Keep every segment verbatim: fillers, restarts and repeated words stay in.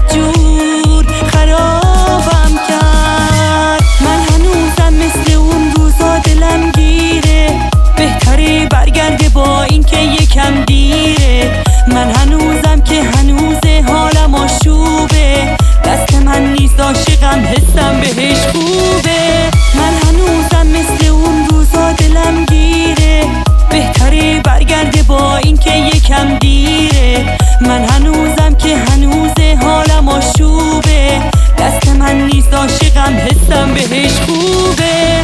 بدجور خرابم کرد. من هنوزم مثل اون روزا دلم گیره، بهتره برگرده با این که یکم دیره. من هنوزم که هنوزه حالم آشوبه، دست من نیست عاشقم حسم بهش خوبه. من هنوزم مثل اون روزا دلم گیره، بهتره برگرده با این که یکم دیره. من هنوزم که هنوزه حالم آشوبه، دست من نیست عاشقم حسم بهش خوبه.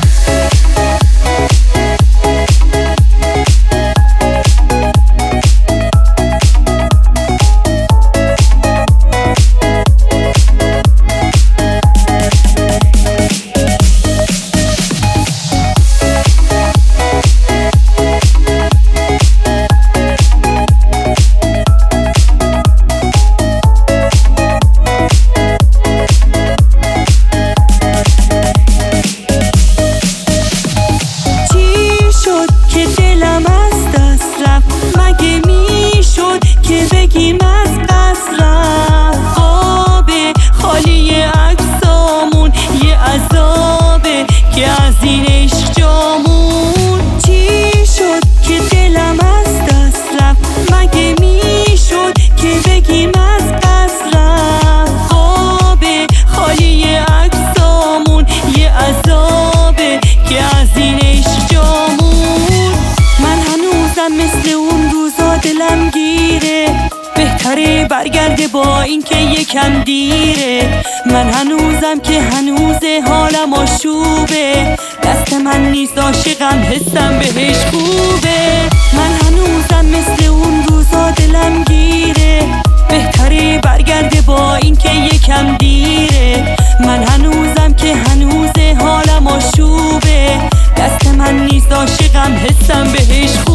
بگیم از قصرم خوابه خالی عکسامون، یه عذابه که از این عشق جامون. چی شد که دلم از دست رفت؟ مگه میشد که بگیم از قصرم خوابه خالی عکسامون، یه عذابه که از این عشق جامون. من هنوزم مثل اون روزا دلم گیره، بهتره برگرده با این که یکم دیره. من هنوزم که هنوزه حالم آشوبه، دست من نیست عاشقم حسم بهش خوبه. من هنوزم مثل اون روزا دلم گیره، بهتره برگرده با این که یکم دیره. من هنوزم که هنوزه حالم آشوبه، دست من نیست عاشقم حسم بهش خوبه.